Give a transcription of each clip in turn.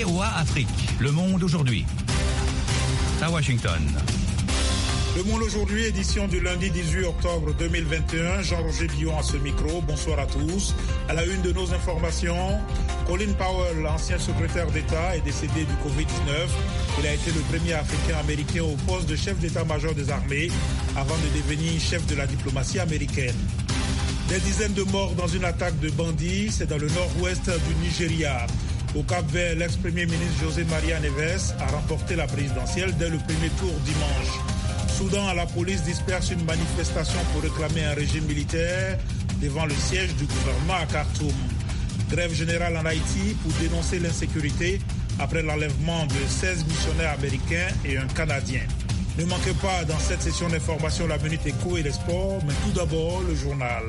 VOA Afrique, Le Monde aujourd'hui. À Washington. Le Monde aujourd'hui, édition du lundi 18 octobre 2021. Jean-Roger Billon à ce micro. Bonsoir à tous. À la une de nos informations, Colin Powell, ancien secrétaire d'État, est décédé du Covid-19. Il a été le premier Africain-Américain au poste de chef d'état-major des armées avant de devenir chef de la diplomatie américaine. Des dizaines de morts dans une attaque de bandits, c'est dans le nord-ouest du Nigeria. Au Cap-Vert, l'ex-premier ministre José Maria Neves a remporté la présidentielle dès le premier tour dimanche. Soudan, la police disperse une manifestation pour réclamer un régime militaire devant le siège du gouvernement à Khartoum. Grève générale en Haïti pour dénoncer l'insécurité après l'enlèvement de 16 missionnaires américains et un Canadien. Ne manquez pas dans cette session d'information la Minute Éco et les sports, mais tout d'abord le journal.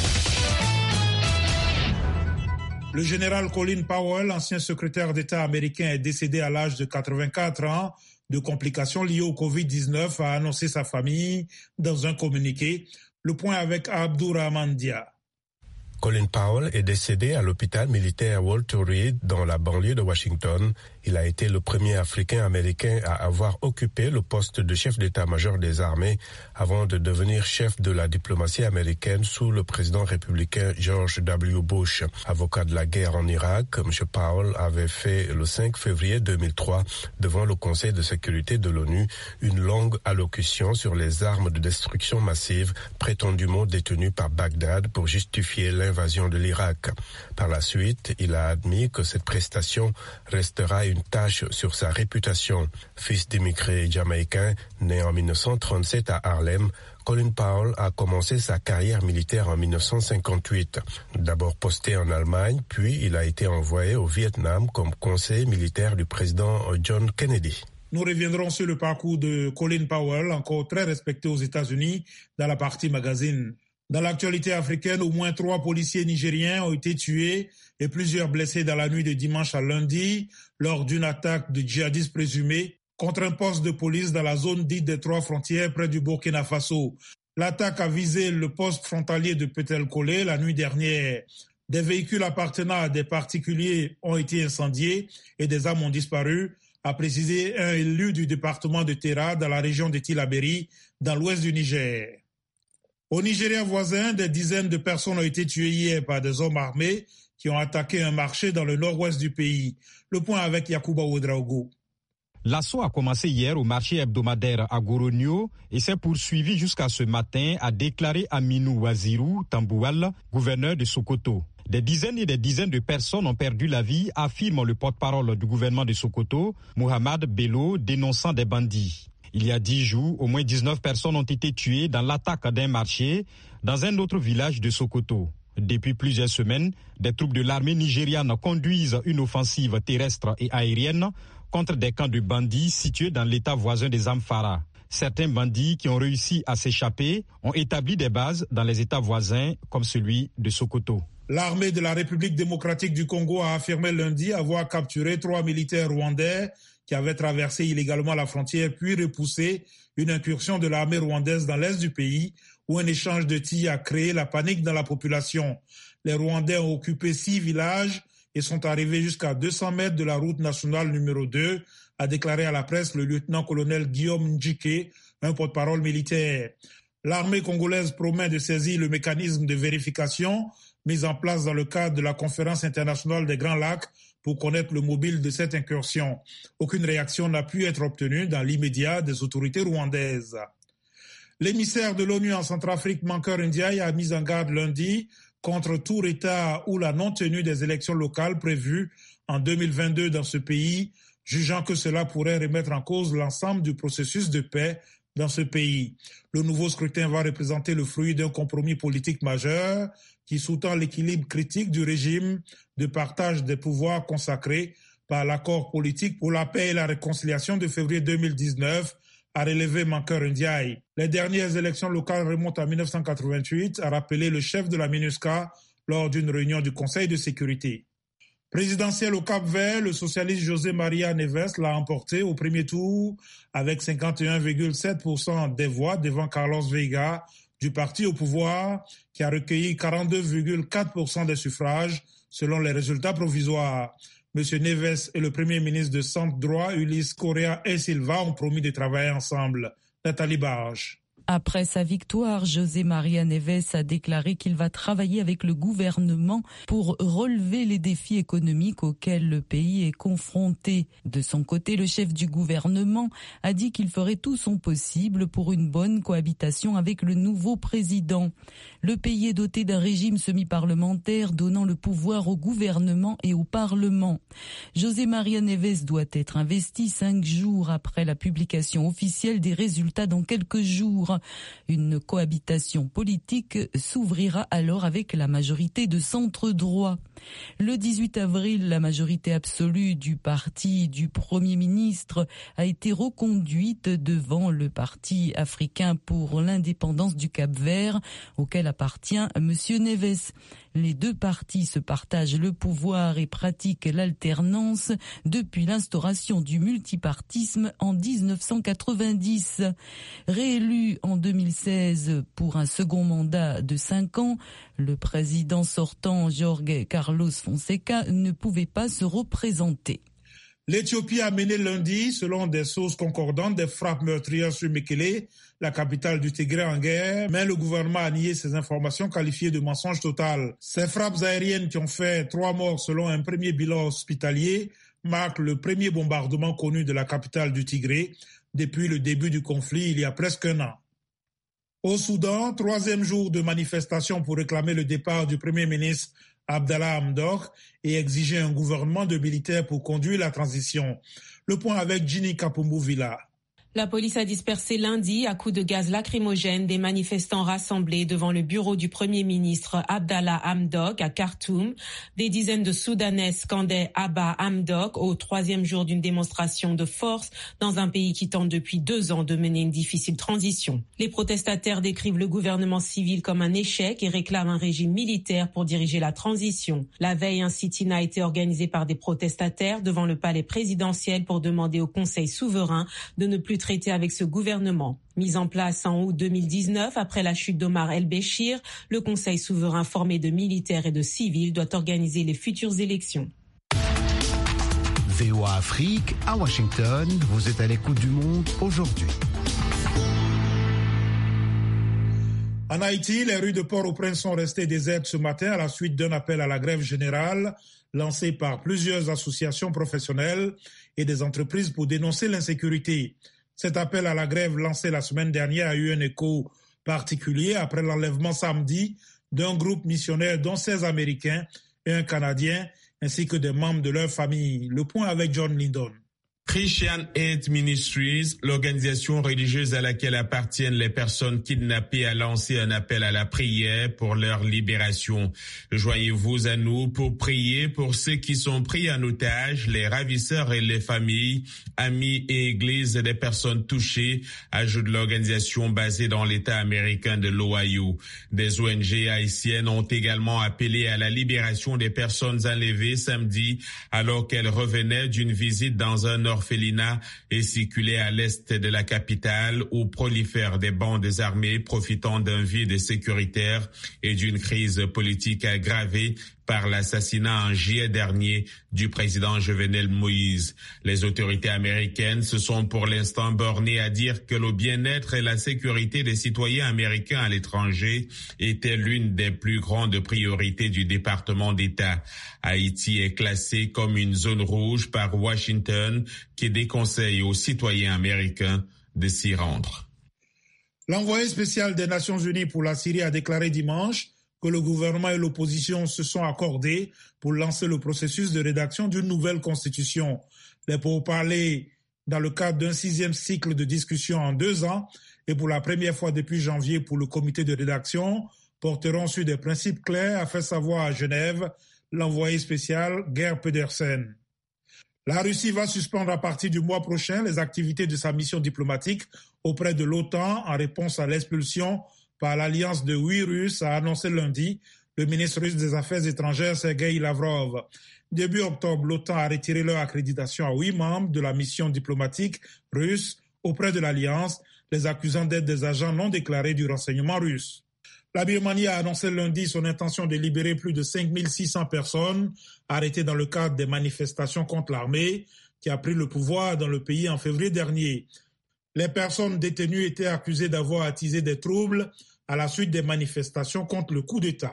Le général Colin Powell, ancien secrétaire d'État américain, est décédé à l'âge de 84 ans de complications liées au Covid-19, a annoncé sa famille dans un communiqué. Le point avec Abdourahmane Dia. Colin Powell est décédé à l'hôpital militaire Walter Reed dans la banlieue de Washington. Il a été le premier Africain-Américain à avoir occupé le poste de chef d'état-major des armées avant de devenir chef de la diplomatie américaine sous le président républicain George W. Bush. Avocat de la guerre en Irak, M. Powell avait fait le 5 février 2003 devant le Conseil de sécurité de l'ONU une longue allocution sur les armes de destruction massive prétendument détenues par Bagdad pour justifier l'invasion de l'Irak. Par la suite, il a admis que cette prestation restera une tâche sur sa réputation. Fils d'immigrés jamaïcains, né en 1937 à Harlem, Colin Powell a commencé sa carrière militaire en 1958. D'abord posté en Allemagne, puis il a été envoyé au Vietnam comme conseiller militaire du président John Kennedy. Nous reviendrons sur le parcours de Colin Powell, encore très respecté aux États-Unis, dans la partie magazine. Dans l'actualité africaine, au moins 3 policiers nigériens ont été tués et plusieurs blessés dans la nuit de dimanche à lundi lors d'une attaque de djihadistes présumés contre un poste de police dans la zone dite des 3 frontières près du Burkina Faso. L'attaque a visé le poste frontalier de Petel-Kolé la nuit dernière. Des véhicules appartenant à des particuliers ont été incendiés et des âmes ont disparu, a précisé un élu du département de Terra dans la région de Tillabéri, dans l'ouest du Niger. Au Nigeria voisin, des dizaines de personnes ont été tuées hier par des hommes armés qui ont attaqué un marché dans le nord-ouest du pays. Le point avec Yacouba Ouedraogo. L'assaut a commencé hier au marché hebdomadaire à Goronio et s'est poursuivi jusqu'à ce matin, a déclaré Aminou Wazirou Tamboual, gouverneur de Sokoto. Des dizaines et des dizaines de personnes ont perdu la vie, affirme le porte-parole du gouvernement de Sokoto, Mohamed Bello, dénonçant des bandits. Il y a 10 jours, au moins 19 personnes ont été tuées dans l'attaque d'un marché dans un autre village de Sokoto. Depuis plusieurs semaines, des troupes de l'armée nigériane conduisent une offensive terrestre et aérienne contre des camps de bandits situés dans l'état voisin des Zamfara. Certains bandits qui ont réussi à s'échapper ont établi des bases dans les états voisins comme celui de Sokoto. L'armée de la République démocratique du Congo a affirmé lundi avoir capturé 3 militaires rwandais qui avaient traversé illégalement la frontière puis repoussé une incursion de l'armée rwandaise dans l'est du pays où un échange de tirs a créé la panique dans la population. Les Rwandais ont occupé 6 villages et sont arrivés jusqu'à 200 mètres de la route nationale numéro 2, a déclaré à la presse le lieutenant-colonel Guillaume Ndjike, un porte-parole militaire. L'armée congolaise promet de saisir le mécanisme de vérification mis en place dans le cadre de la conférence internationale des Grands Lacs pour connaître le mobile de cette incursion. Aucune réaction n'a pu être obtenue dans l'immédiat des autorités rwandaises. L'émissaire de l'ONU en Centrafrique, Mankeur Ndiaye, a mis en garde lundi contre tout retard ou la non-tenue des élections locales prévues en 2022 dans ce pays, jugeant que cela pourrait remettre en cause l'ensemble du processus de paix dans ce pays. Le nouveau scrutin va représenter le fruit d'un compromis politique majeur qui sous-tend l'équilibre critique du régime de partage des pouvoirs consacré par l'accord politique pour la paix et la réconciliation de février 2019, a relevé Mankeur Ndiaye. Les dernières élections locales remontent à 1988, a rappelé le chef de la MINUSCA lors d'une réunion du Conseil de sécurité. Présidentiel au Cap-Vert, le socialiste José Maria Neves l'a emporté au premier tour avec 51,7% des voix devant Carlos Veiga du parti au pouvoir, qui a recueilli 42,4% des suffrages selon les résultats provisoires. M. Neves et le Premier ministre de centre-droit, Ulysse Correa et Silva, ont promis de travailler ensemble. Nathalie Barge. Après sa victoire, José María Neves a déclaré qu'il va travailler avec le gouvernement pour relever les défis économiques auxquels le pays est confronté. De son côté, le chef du gouvernement a dit qu'il ferait tout son possible pour une bonne cohabitation avec le nouveau président. Le pays est doté d'un régime semi-parlementaire donnant le pouvoir au gouvernement et au Parlement. José María Neves doit être investi 5 jours après la publication officielle des résultats dans quelques jours. Une cohabitation politique s'ouvrira alors avec la majorité de centre-droit. Le 18 avril, la majorité absolue du parti du Premier ministre a été reconduite devant le Parti africain pour l'indépendance du Cap-Vert, auquel appartient M. Neves. Les deux partis se partagent le pouvoir et pratiquent l'alternance depuis l'instauration du multipartisme en 1990. Réélu en 2016 pour un second mandat de 5 ans, le président sortant Jorge Carlos Fonseca ne pouvait pas se représenter. L'Éthiopie a mené lundi, selon des sources concordantes, des frappes meurtrières sur Mekele, la capitale du Tigré en guerre, mais le gouvernement a nié ces informations qualifiées de mensonge total. Ces frappes aériennes qui ont fait 3 morts selon un premier bilan hospitalier marquent le premier bombardement connu de la capitale du Tigré depuis le début du conflit il y a presque 1 an. Au Soudan, 3e jour de manifestation pour réclamer le départ du Premier ministre Abdallah Hamdok et exiger un gouvernement de militaires pour conduire la transition. Le point avec Ginny Kapumbu-Villa. La police a dispersé lundi à coups de gaz lacrymogène des manifestants rassemblés devant le bureau du Premier ministre Abdallah Hamdok à Khartoum. Des dizaines de Soudanais scandaient Abba Hamdok au 3e jour d'une démonstration de force dans un pays qui tente depuis 2 ans de mener une difficile transition. Les protestataires décrivent le gouvernement civil comme un échec et réclament un régime militaire pour diriger la transition. La veille, un sit-in a été organisé par des protestataires devant le palais présidentiel pour demander au Conseil souverain de ne plus traité avec ce gouvernement. Mis en place en août 2019, après la chute d'Omar el-Béchir, le Conseil souverain formé de militaires et de civils doit organiser les futures élections. VOA Afrique, à Washington, vous êtes à l'écoute du monde aujourd'hui. En Haïti, les rues de Port-au-Prince sont restées désertes ce matin à la suite d'un appel à la grève générale lancé par plusieurs associations professionnelles et des entreprises pour dénoncer l'insécurité. Cet appel à la grève lancé la semaine dernière a eu un écho particulier après l'enlèvement samedi d'un groupe missionnaire dont 16 Américains et un Canadien, ainsi que des membres de leur famille. Le point avec John Lindon. Christian Aid Ministries, l'organisation religieuse à laquelle appartiennent les personnes kidnappées, a lancé un appel à la prière pour leur libération. Joignez-vous à nous pour prier pour ceux qui sont pris en otage, les ravisseurs et les familles, amis et églises des personnes touchées, ajoute l'organisation basée dans l'État américain de l'Ohio. Des ONG haïtiennes ont également appelé à la libération des personnes enlevées samedi alors qu'elles revenaient d'une visite dans un orphelinat et circulaient à l'est de la capitale où prolifèrent des bandes armées profitant d'un vide sécuritaire et d'une crise politique aggravée par l'assassinat en juillet dernier du président Jovenel Moïse. Les autorités américaines se sont pour l'instant bornées à dire que le bien-être et la sécurité des citoyens américains à l'étranger étaient l'une des plus grandes priorités du département d'État. Haïti est classée comme une zone rouge par Washington qui déconseille aux citoyens américains de s'y rendre. L'envoyé spécial des Nations Unies pour la Syrie a déclaré dimanche que le gouvernement et l'opposition se sont accordés pour lancer le processus de rédaction d'une nouvelle constitution. Les pourparlers, dans le cadre d'un 6e cycle de discussion en 2 ans, et pour la première fois depuis janvier pour le comité de rédaction, porteront sur des principes clairs, a fait savoir à Genève l'envoyé spécial Geir Pedersen. La Russie va suspendre à partir du mois prochain les activités de sa mission diplomatique auprès de l'OTAN en réponse à l'expulsion par l'alliance de 8 Russes, a annoncé lundi le ministre russe des Affaires étrangères Sergueï Lavrov. Début octobre, l'OTAN a retiré leur accréditation à 8 membres de la mission diplomatique russe auprès de l'alliance, les accusant d'être des agents non déclarés du renseignement russe. La Birmanie a annoncé lundi son intention de libérer plus de 5600 personnes arrêtées dans le cadre des manifestations contre l'armée qui a pris le pouvoir dans le pays en février dernier. Les personnes détenues étaient accusées d'avoir attisé des troubles à la suite des manifestations contre le coup d'État.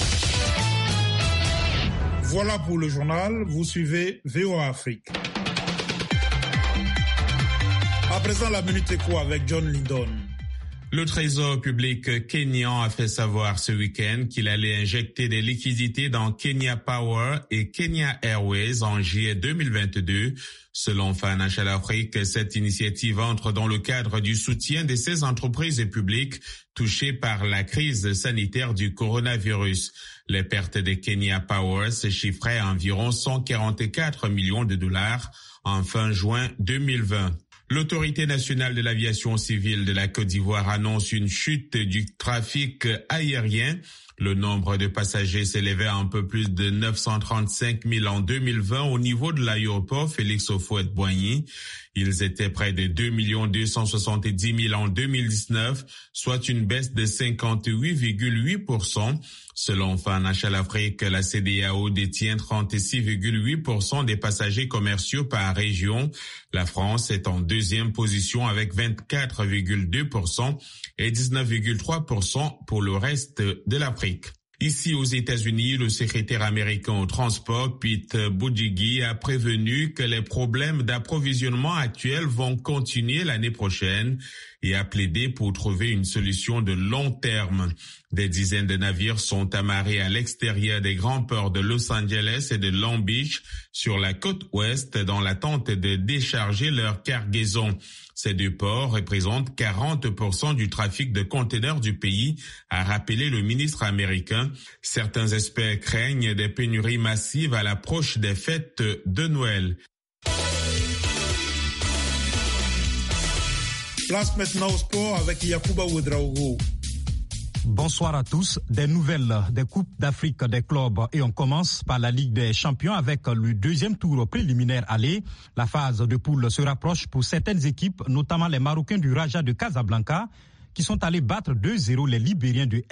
Voilà pour le journal, vous suivez VOA Afrique. À présent, la Minute Éco avec John Lydon. Le Trésor public kényan a fait savoir ce week-end qu'il allait injecter des liquidités dans Kenya Power et Kenya Airways en juillet 2022. Selon Financial Afrique, cette initiative entre dans le cadre du soutien de ces entreprises publiques touchées par la crise sanitaire du coronavirus. Les pertes de Kenya Power se chiffraient à environ 144 millions de dollars en fin juin 2020. L'Autorité nationale de l'aviation civile de la Côte d'Ivoire annonce une chute du trafic aérien. Le nombre de passagers s'élevait à un peu plus de 935 000 en 2020 au niveau de l'aéroport Félix Houphouët-Boigny. Ils étaient près de 2 270 000 en 2019, soit une baisse de 58,8%. Selon Financial Afrique, la CEDEAO détient 36,8% des passagers commerciaux par région. La France est en deuxième position avec 24,2% et 19,3% pour le reste de l'Afrique. Ici aux États-Unis, le secrétaire américain au transport, Pete Buttigieg, a prévenu que les problèmes d'approvisionnement actuels vont continuer l'année prochaine et a plaidé pour trouver une solution de long terme. Des dizaines de navires sont amarrés à l'extérieur des grands ports de Los Angeles et de Long Beach sur la côte ouest dans l'attente de décharger leur cargaison. Ces deux ports représentent 40% du trafic de conteneurs du pays, a rappelé le ministre américain. Certains experts craignent des pénuries massives à l'approche des fêtes de Noël. Place maintenant au sport avec Yacouba Ouedraogo. Bonsoir à tous. Des nouvelles des Coupes d'Afrique des clubs et on commence par la Ligue des Champions avec le deuxième tour préliminaire aller. La phase de poule se rapproche pour certaines équipes, notamment les Marocains du Raja de Casablanca qui sont allés battre 2-0 les Libériens du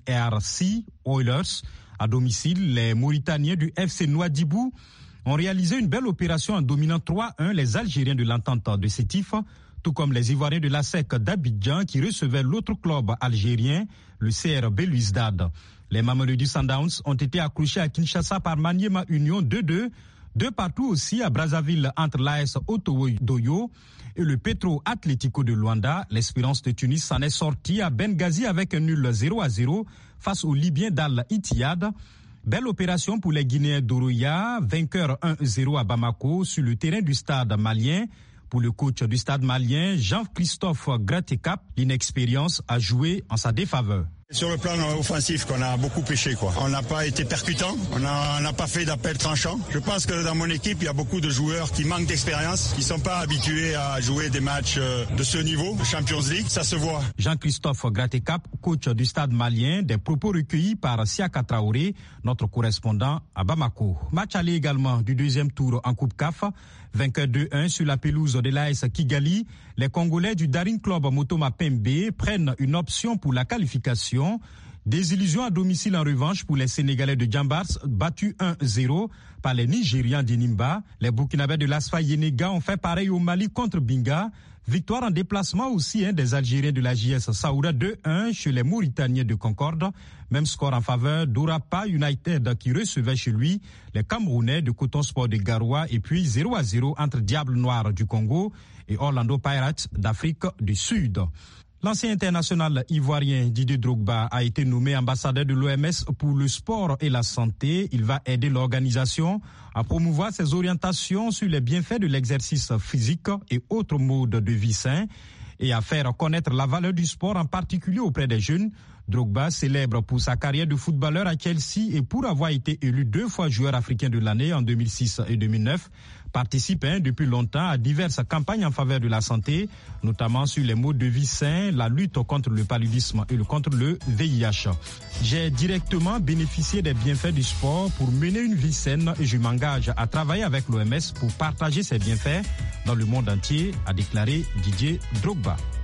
LPRC Oilers. À domicile, les Mauritaniens du FC Nouadhibou ont réalisé une belle opération en dominant 3-1 les Algériens de l'entente de Sétif, tout comme les Ivoiriens de la SEC d'Abidjan qui recevaient l'autre club algérien, le CR Belouizdad. Les Mamelodi Sundowns ont été accrochés à Kinshasa par Maniema Union 2-2, de partout aussi à Brazzaville entre l'AS Otowo-Doyo et le Petro Atlético de Luanda. L'Espérance de Tunis s'en est sortie à Benghazi avec un nul 0-0 face aux Libyens d'Al-Ittihad. Belle opération pour les Guinéens d'Oroya, vainqueur 1-0 à Bamako sur le terrain du stade malien. Pour le coach du stade malien, Jean-Christophe Gratekap, l'inexpérience a joué en sa défaveur. Sur le plan offensif, qu'on a beaucoup pêché, quoi. On n'a pas été percutant, on n'a pas fait d'appel tranchant. Je pense que dans mon équipe, il y a beaucoup de joueurs qui manquent d'expérience, qui sont pas habitués à jouer des matchs de ce niveau, de Champions League, ça se voit. Jean-Christophe Gratekap, coach du stade malien, des propos recueillis par Siaka Traoré, notre correspondant à Bamako. Match aller également du deuxième tour en Coupe CAF, vainqueur 2-1 sur la pelouse de l'AS Kigali. Les Congolais du Daring Club Motoma Pembe prennent une option pour la qualification. Désillusion à domicile en revanche pour les Sénégalais de Djambars, battus 1-0 par les Nigérians d'Inimba. Les Burkinabés de l'Asfa Yenega ont fait pareil au Mali contre Binga. Victoire en déplacement aussi des Algériens de la JS Saoura 2-1 chez les Mauritaniens de Concorde. Même score en faveur d'Orapa United qui recevait chez lui les Camerounais de Coton Sport de Garoua et puis 0-0 entre Diable Noir du Congo et Orlando Pirates d'Afrique du Sud. L'ancien international ivoirien Didier Drogba a été nommé ambassadeur de l'OMS pour le sport et la santé. Il va aider l'organisation à promouvoir ses orientations sur les bienfaits de l'exercice physique et autres modes de vie sains et à faire connaître la valeur du sport, en particulier auprès des jeunes. Drogba, célèbre pour sa carrière de footballeur à Chelsea et pour avoir été élu 2 fois joueur africain de l'année en 2006 et 2009, participe depuis longtemps à diverses campagnes en faveur de la santé, notamment sur les modes de vie sains, la lutte contre le paludisme et contre le VIH. J'ai directement bénéficié des bienfaits du sport pour mener une vie saine et je m'engage à travailler avec l'OMS pour partager ces bienfaits dans le monde entier, a déclaré Didier Drogba.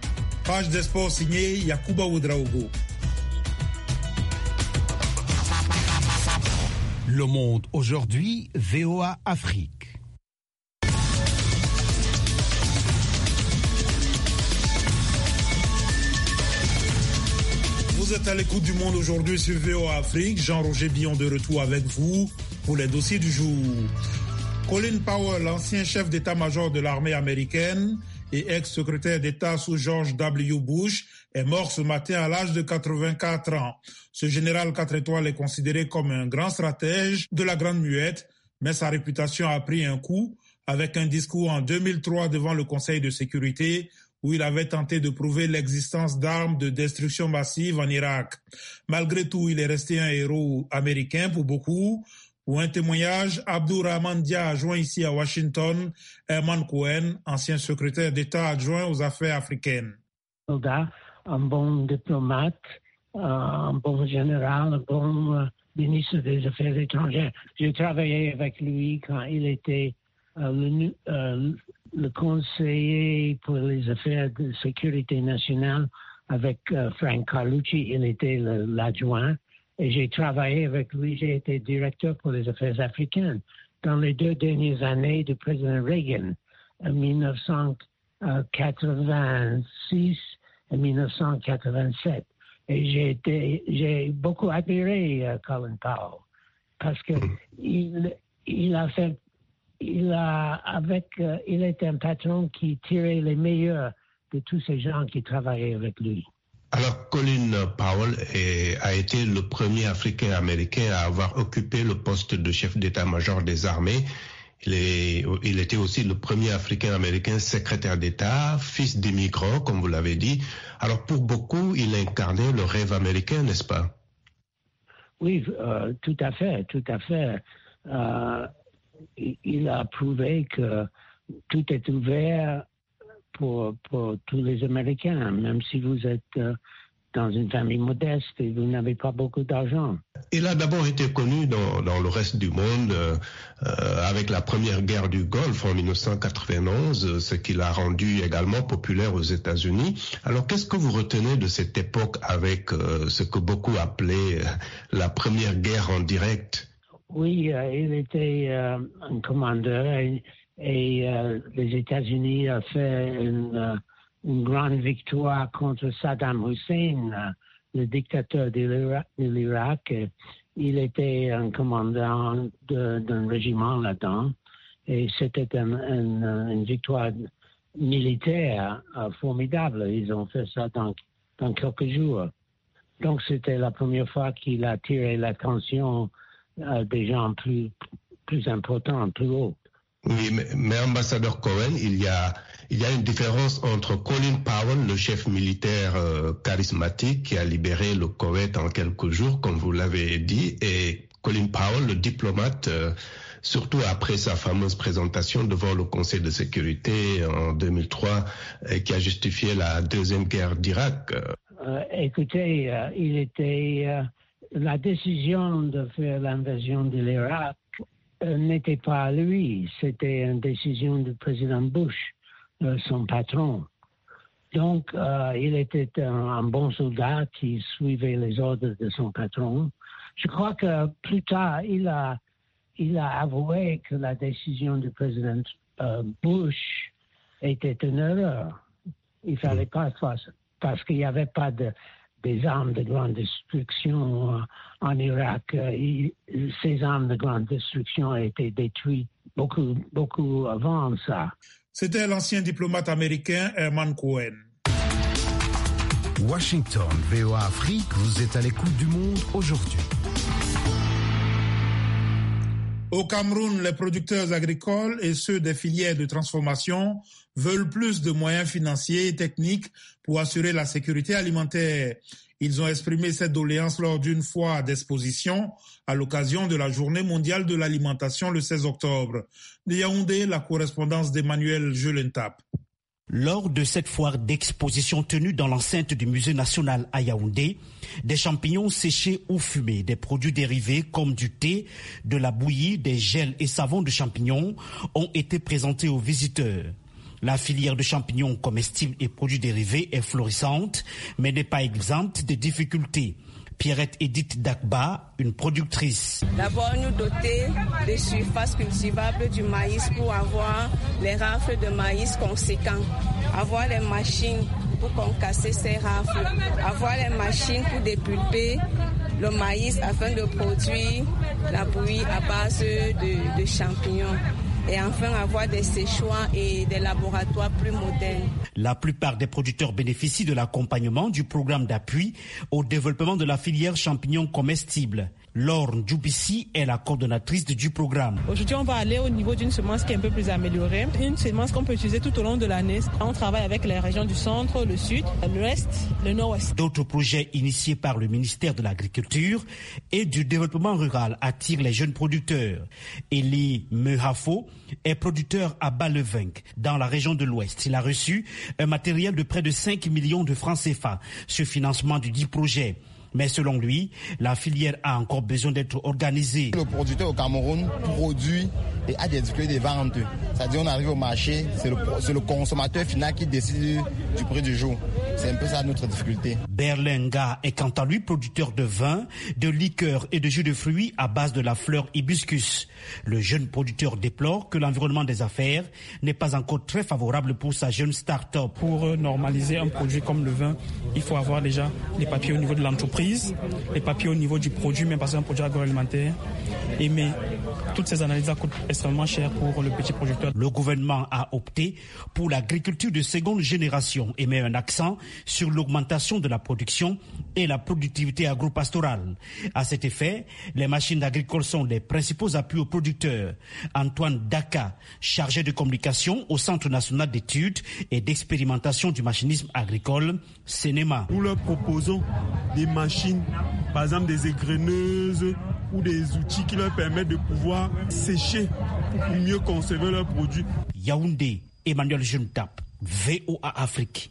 Page des sports signée Yacouba Ouedraogo. Le Monde aujourd'hui, VOA Afrique. Vous êtes à l'écoute du Monde aujourd'hui sur VOA Afrique. Jean-Roger Billon de retour avec vous pour les dossiers du jour. Colin Powell, ancien chef d'état-major de l'armée américaine et ex-secrétaire d'État sous George W. Bush, est mort ce matin à l'âge de 84 ans. Ce général 4 étoiles est considéré comme un grand stratège de la Grande Muette, mais sa réputation a pris un coup avec un discours en 2003 devant le Conseil de sécurité où il avait tenté de prouver l'existence d'armes de destruction massive en Irak. Malgré tout, il est resté un héros américain pour beaucoup. Pour un témoignage, Abdourahmane Dia a joint ici à Washington Herman Cohen, ancien secrétaire d'État adjoint aux affaires africaines. Un bon diplomate, un bon général, un bon ministre des Affaires étrangères. J'ai travaillé avec lui quand il était le conseiller pour les affaires de sécurité nationale avec Frank Carlucci. Il était l'adjoint. Et j'ai travaillé avec lui, j'ai été directeur pour les affaires africaines dans les 2 dernières années du président Reagan, en 1986 et 1987. Et j'ai beaucoup admiré Colin Powell parce que il était un patron qui tirait les meilleurs de tous ces gens qui travaillaient avec lui. Alors, Colin Powell a été le premier Africain-Américain à avoir occupé le poste de chef d'état-major des armées. Il était aussi le premier Africain-Américain secrétaire d'État, fils d'immigrants, comme vous l'avez dit. Alors, pour beaucoup, il incarnait le rêve américain, n'est-ce pas? Oui, tout à fait. Il a prouvé que tout est ouvert pour tous les Américains, même si vous êtes dans une famille modeste et vous n'avez pas beaucoup d'argent. Il a d'abord été connu dans le reste du monde avec la première guerre du Golfe en 1991, ce qui l'a rendu également populaire aux États-Unis. Alors, qu'est-ce que vous retenez de cette époque avec ce que beaucoup appelaient la première guerre en direct? Oui, il était un commandeur et les États-Unis ont fait une grande victoire contre Saddam Hussein, le dictateur de l'Irak. Il était un commandant d'un régiment là-dedans et c'était une victoire militaire formidable. Ils ont fait ça dans quelques jours. Donc c'était la première fois qu'il a attiré l'attention des gens plus importants, plus hauts. Oui, mais ambassadeur Cohen, il y a une différence entre Colin Powell, le chef militaire charismatique qui a libéré le Koweït en quelques jours, comme vous l'avez dit, et Colin Powell, le diplomate, surtout après sa fameuse présentation devant le Conseil de sécurité en 2003, qui a justifié la deuxième guerre d'Irak. Écoutez, la décision de faire l'invasion de l'Irak n'était pas à lui, c'était une décision du président Bush, son patron. Donc, il était un bon soldat qui suivait les ordres de son patron. Je crois que plus tard, il a avoué que la décision du président Bush était une erreur. Il fallait pas faire ça, parce qu'il n'y avait pas des armes de grande destruction en Irak. Ces armes de grande destruction ont été détruites beaucoup avant ça. C'était l'ancien diplomate américain Herman Cohen. Washington, VOA Afrique, vous êtes à l'écoute du Monde aujourd'hui. Au Cameroun, les producteurs agricoles et ceux des filières de transformation veulent plus de moyens financiers et techniques pour assurer la sécurité alimentaire. Ils ont exprimé cette doléance lors d'une foire d'exposition à l'occasion de la Journée mondiale de l'alimentation le 16 octobre. De Yaoundé, la correspondance d'Emmanuel Jelentap. Lors de cette foire d'exposition tenue dans l'enceinte du Musée national à Yaoundé, des champignons séchés ou fumés, des produits dérivés comme du thé, de la bouillie, des gels et savons de champignons ont été présentés aux visiteurs. La filière de champignons comestibles et produits dérivés est florissante, mais n'est pas exempte de difficultés. Pierrette Edith Dakba, une productrice. D'abord, nous doter des surfaces cultivables du maïs pour avoir les rafles de maïs conséquents, avoir les machines pour concasser ces rafles, avoir les machines pour dépulper le maïs afin de produire la bouillie à base de champignons. Et enfin avoir des séchoirs et des laboratoires plus modernes. La plupart des producteurs bénéficient de l'accompagnement du programme d'appui au développement de la filière champignons comestibles. Laure Djoubissi est la coordonnatrice du programme. Aujourd'hui, on va aller au niveau d'une semence qui est un peu plus améliorée. Une semence qu'on peut utiliser tout au long de l'année. On travaille avec les régions du centre, le sud, l'ouest, le nord-ouest. D'autres projets initiés par le ministère de l'Agriculture et du Développement rural attirent les jeunes producteurs. Elie Mehafo est producteur à Bas-le-Vinc, dans la région de l'ouest. Il a reçu un matériel de près de 5 millions de francs CFA sur financement du dit projet. Mais selon lui, la filière a encore besoin d'être organisée. Le producteur au Cameroun produit et a des difficultés de vente. C'est-à-dire on arrive au marché, c'est le consommateur final qui décide du prix du jour. C'est un peu ça notre difficulté. Berlinga est quant à lui producteur de vin, de liqueurs et de jus de fruits à base de la fleur hibiscus. Le jeune producteur déplore que l'environnement des affaires n'est pas encore très favorable pour sa jeune start-up. Pour normaliser un produit comme le vin, il faut avoir déjà les papiers au niveau de l'entreprise, les papiers au niveau du produit, même parce que c'est un produit agroalimentaire. Mais toutes ces analyses coûtent extrêmement cher pour le petit producteur. Le gouvernement a opté pour l'agriculture de seconde génération et met un accent sur l'augmentation de la production et la productivité agro-pastorale. À cet effet, les machines agricoles sont les principaux appuis aux producteurs. Antoine Daka, chargé de communication au Centre national d'études et d'expérimentation du machinisme agricole, CNEMA. Nous leur proposons des machines, par exemple des égreneuses ou des outils qui leur permettent de pouvoir sécher pour mieux conserver leurs produits. Yaoundé, Emmanuel Juntap, VOA Afrique.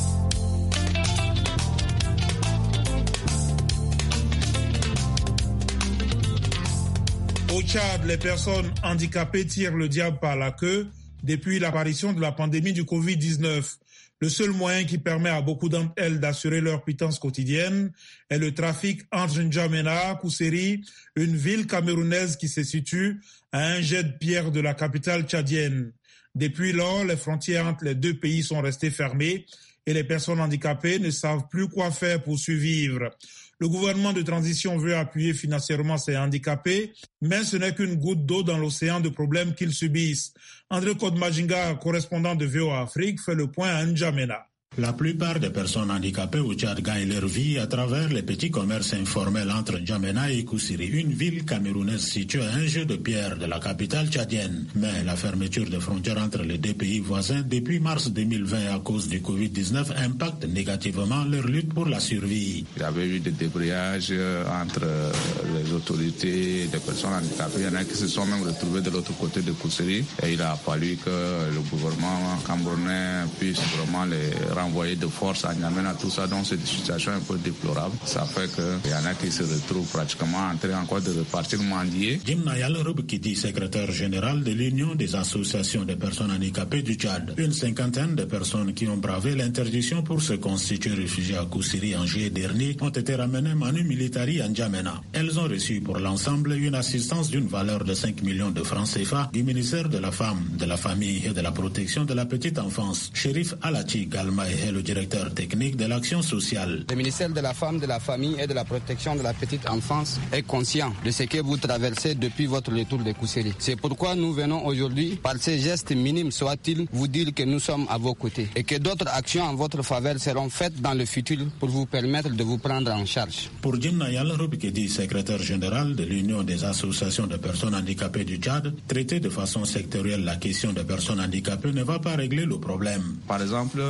Au Tchad, les personnes handicapées tirent le diable par la queue depuis l'apparition de la pandémie du Covid-19. Le seul moyen qui permet à beaucoup d'entre elles d'assurer leur pitance quotidienne est le trafic entre N'Djamena, Kousseri, une ville camerounaise qui se situe à un jet de pierre de la capitale tchadienne. Depuis lors, les frontières entre les deux pays sont restées fermées et les personnes handicapées ne savent plus quoi faire pour survivre. Le gouvernement de transition veut appuyer financièrement ces handicapés, mais ce n'est qu'une goutte d'eau dans l'océan de problèmes qu'ils subissent. André Kodmajinga, correspondant de VOA Afrique, fait le point à N'Djamena. La plupart des personnes handicapées au Tchad gagnent leur vie à travers les petits commerces informels entre N'Djamena et Kousseri, une ville camerounaise située à un jet de pierre de la capitale tchadienne. Mais la fermeture des frontières entre les deux pays voisins depuis mars 2020 à cause du Covid-19 impacte négativement leur lutte pour la survie. Il y avait eu des débrayages entre les autorités des personnes handicapées. Il y en a qui se sont même retrouvés de l'autre côté de Kousseri et il a fallu que le gouvernement camerounais puisse vraiment les envoyé de force à N'Djamena, tout ça, donc c'est une situation un peu déplorable. Ça fait qu'il y en a qui se retrouvent pratiquement en train encore de repartir mendier. Jim Nayal Rubkidi, secrétaire général de l'Union des associations des personnes handicapées du Tchad. Une cinquantaine de personnes qui ont bravé l'interdiction pour se constituer réfugiés à Kousseri en juillet dernier ont été ramenées manu militari à N'Djamena. Elles ont reçu pour l'ensemble une assistance d'une valeur de 5 millions de francs CFA du ministère de la Femme, de la Famille et de la Protection de la Petite Enfance. Chérif Alati Galma est le directeur technique de l'action sociale. Le ministère de la Femme, de la Famille et de la Protection de la Petite Enfance est conscient de ce que vous traversez depuis votre retour de Kousseri. C'est pourquoi nous venons aujourd'hui, par ces gestes minimes soient-ils, vous dire que nous sommes à vos côtés et que d'autres actions en votre faveur seront faites dans le futur pour vous permettre de vous prendre en charge. Pour Jim Nayal Rubkedi, secrétaire général de l'Union des associations de personnes handicapées du Tchad, traiter de façon sectorielle la question des personnes handicapées ne va pas régler le problème. Par exemple, le gouvernement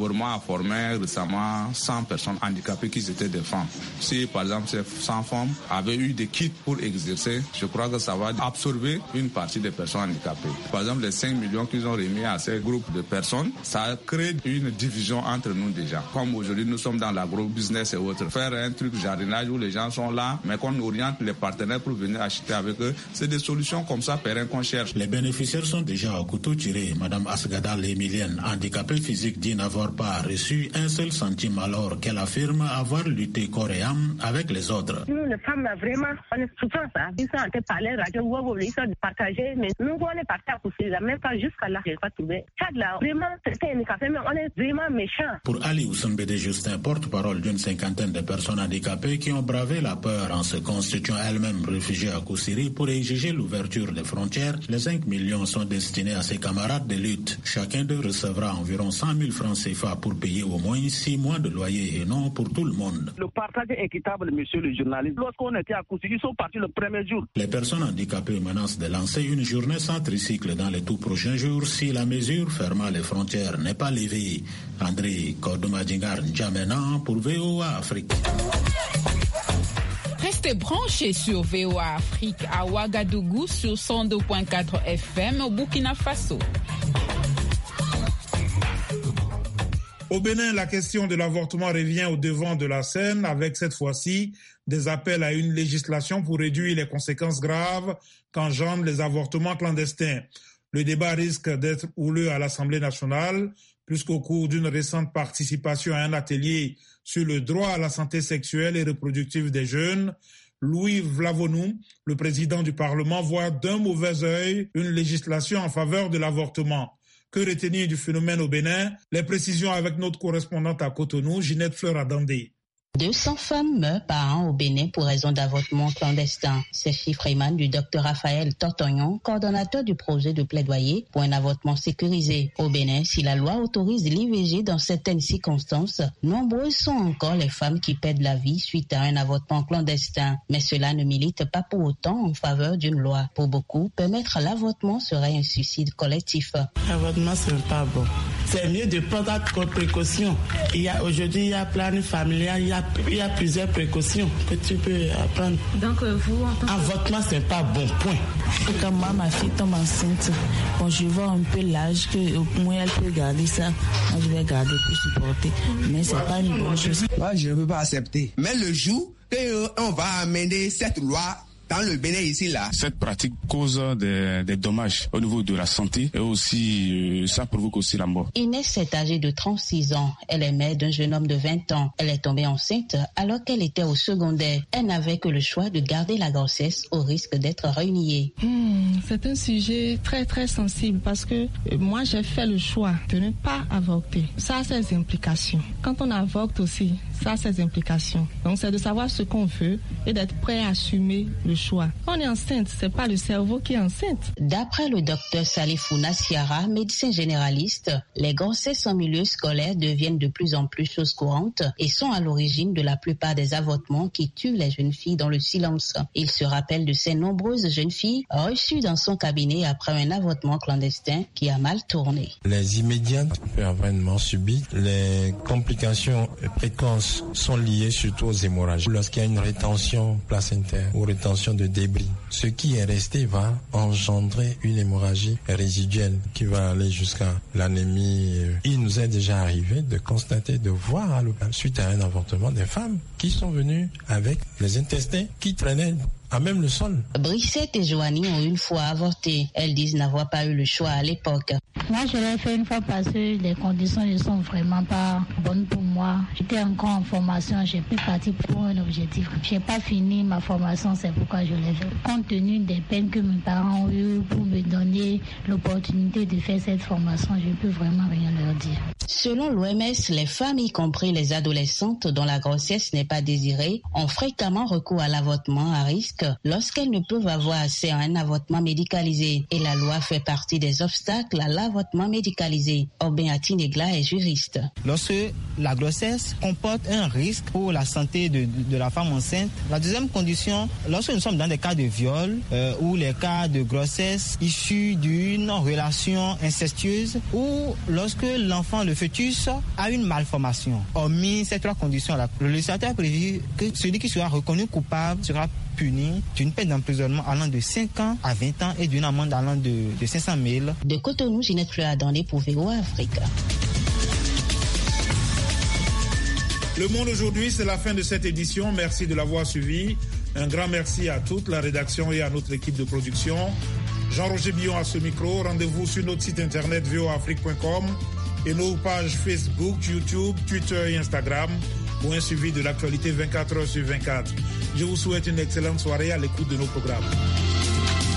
gouvernement a formé récemment 100 personnes handicapées qui étaient des femmes. Si par exemple ces 100 femmes avaient eu des kits pour exercer, je crois que ça va absorber une partie des personnes handicapées. Par exemple, les 5 millions qu'ils ont remis à ces groupes de personnes, ça crée une division entre nous déjà. Comme aujourd'hui nous sommes dans l'agro-business et autres, faire un truc jardinage où les gens sont là, mais qu'on oriente les partenaires pour venir acheter avec eux, c'est des solutions comme ça, pérennes qu'on cherche. Les bénéficiaires sont déjà au couteau tiré. Madame Asgada Lémilienne, handicapée physique, dit n'avoir pas reçu un seul centime alors qu'elle affirme avoir lutté corps et âme avec les autres. Nous, les femmes, vraiment, on est souffrant ça. Ils sont en train de parler, ils sont de partager, mais nous, on est partis à pousser, même pas jusqu'à là, je n'ai pas trouvé. Tchad, là, vraiment, c'était handicapé, mais on est vraiment méchants. Pour Ali Oussambédé Justin, porte-parole d'une cinquantaine de personnes handicapées qui ont bravé la peur en se constituant elles-mêmes réfugiées à Koussiri pour exiger l'ouverture des frontières, les 5 millions sont destinés à ses camarades de lutte. Chacun d'eux recevra environ 100 000 francs CFA pour payer au moins 6 mois de loyer et non pour tout le monde. Le partage est équitable, monsieur le journaliste. Lorsqu'on était à Koussiri, ils sont partis le premier jour. Les personnes handicapées menacent de lancer une journée sans tricycle dans les tout prochains jours si la mesure fermant les frontières n'est pas levée. André Kordomadingar N'Djamena pour VOA Afrique. Restez branchés sur VOA Afrique à Ouagadougou sur 102.4 FM au Burkina Faso. Au Bénin, la question de l'avortement revient au devant de la scène avec cette fois-ci des appels à une législation pour réduire les conséquences graves qu'engendrent les avortements clandestins. Le débat risque d'être houleux à l'Assemblée nationale puisqu'au cours d'une récente participation à un atelier sur le droit à la santé sexuelle et reproductive des jeunes, Louis Vlavonou, le président du Parlement, voit d'un mauvais œil une législation en faveur de l'avortement. Que retenir du phénomène au Bénin? Les précisions avec notre correspondante à Cotonou, Ginette Fleur-Adandé. 200 femmes meurent par an au Bénin pour raison d'avortement clandestin. Ces chiffres émanent du Dr Raphaël Tortognon, coordonnateur du projet de plaidoyer pour un avortement sécurisé. Au Bénin, si la loi autorise l'IVG dans certaines circonstances, nombreuses sont encore les femmes qui perdent la vie suite à un avortement clandestin. Mais cela ne milite pas pour autant en faveur d'une loi. Pour beaucoup, permettre l'avortement serait un suicide collectif. L'avortement, ce n'est pas bon. C'est mieux de prendre précaution. Aujourd'hui, il y a plan familial, il y a plusieurs précautions que tu peux prendre. Donc vous, avortement, c'est pas bon, point. Quand moi, ma fille tombe enceinte, bon, je vois un peu l'âge que au moins elle peut garder ça. Moi, je vais garder pour supporter. Mais c'est pas une bonne chose. Moi, je ne peux pas accepter. Mais le jour qu'on va amener cette loi dans le Bénin ici là. Cette pratique cause des dommages au niveau de la santé et aussi ça provoque aussi la mort. Inès est âgée de 36 ans. Elle est mère d'un jeune homme de 20 ans. Elle est tombée enceinte alors qu'elle était au secondaire. Elle n'avait que le choix de garder la grossesse au risque d'être reniée. C'est un sujet très très sensible parce que moi j'ai fait le choix de ne pas avorter. Ça a ses implications. Quand on avorte aussi, ça a ses implications. Donc c'est de savoir ce qu'on veut et d'être prêt à assumer le choix. On est enceinte, c'est pas le cerveau qui est enceinte. D'après le docteur Salifou Nassiara, médecin généraliste, les grossesses en milieu scolaire deviennent de plus en plus chose courante et sont à l'origine de la plupart des avortements qui tuent les jeunes filles dans le silence. Il se rappelle de ces nombreuses jeunes filles reçues dans son cabinet après un avortement clandestin qui a mal tourné. Les immédiates peuvent avoir une mort subite. Les complications précoces sont liées surtout aux hémorragies. Lorsqu'il y a une rétention placentaire ou rétention de débris, ce qui est resté va engendrer une hémorragie résiduelle qui va aller jusqu'à l'anémie. Il nous est déjà arrivé de constater, de voir à l'hôpital, suite à un avortement, des femmes qui sont venues avec les intestins qui traînaient à même le sol. Brissette et Joanie ont une fois avorté. Elles disent n'avoir pas eu le choix à l'époque. Moi, je l'ai fait une fois parce que les conditions ne sont vraiment pas bonnes pour moi. J'étais encore en formation, j'ai pu partir pour un objectif. Je n'ai pas fini ma formation, c'est pourquoi je l'ai fait. Compte tenu des peines que mes parents ont eues pour me donner l'opportunité de faire cette formation, je ne peux vraiment rien leur dire. Selon l'OMS, les femmes, y compris les adolescentes dont la grossesse n'est pas désirée, ont fréquemment recours à l'avortement à risque lorsqu'elles ne peuvent avoir accès à un avortement médicalisé. Et la loi fait partie des obstacles à l'avortement médicalisé. Aubin Atinegla est juriste. Lorsque la grossesse comporte un risque pour la santé de la femme enceinte, la deuxième condition, lorsque nous sommes dans des cas de viol ou les cas de grossesse issus d'une relation incestueuse ou lorsque l'enfant, le le fœtus a une malformation. Hormis ces 3 conditions-là, le législateur a prévu que celui qui sera reconnu coupable sera puni d'une peine d'emprisonnement allant de 5 ans à 20 ans et d'une amende allant de 500 000. De Cotonou, Ginette Fleur-Adandé pour VOA Afrique. Le Monde aujourd'hui, c'est la fin de cette édition. Merci de l'avoir suivi. Un grand merci à toute la rédaction et à notre équipe de production. Jean-Roger Billon à ce micro. Rendez-vous sur notre site internet voaafrique.com et nos pages Facebook, YouTube, Twitter et Instagram pour un suivi de l'actualité 24 heures sur 24. Je vous souhaite une excellente soirée à l'écoute de nos programmes.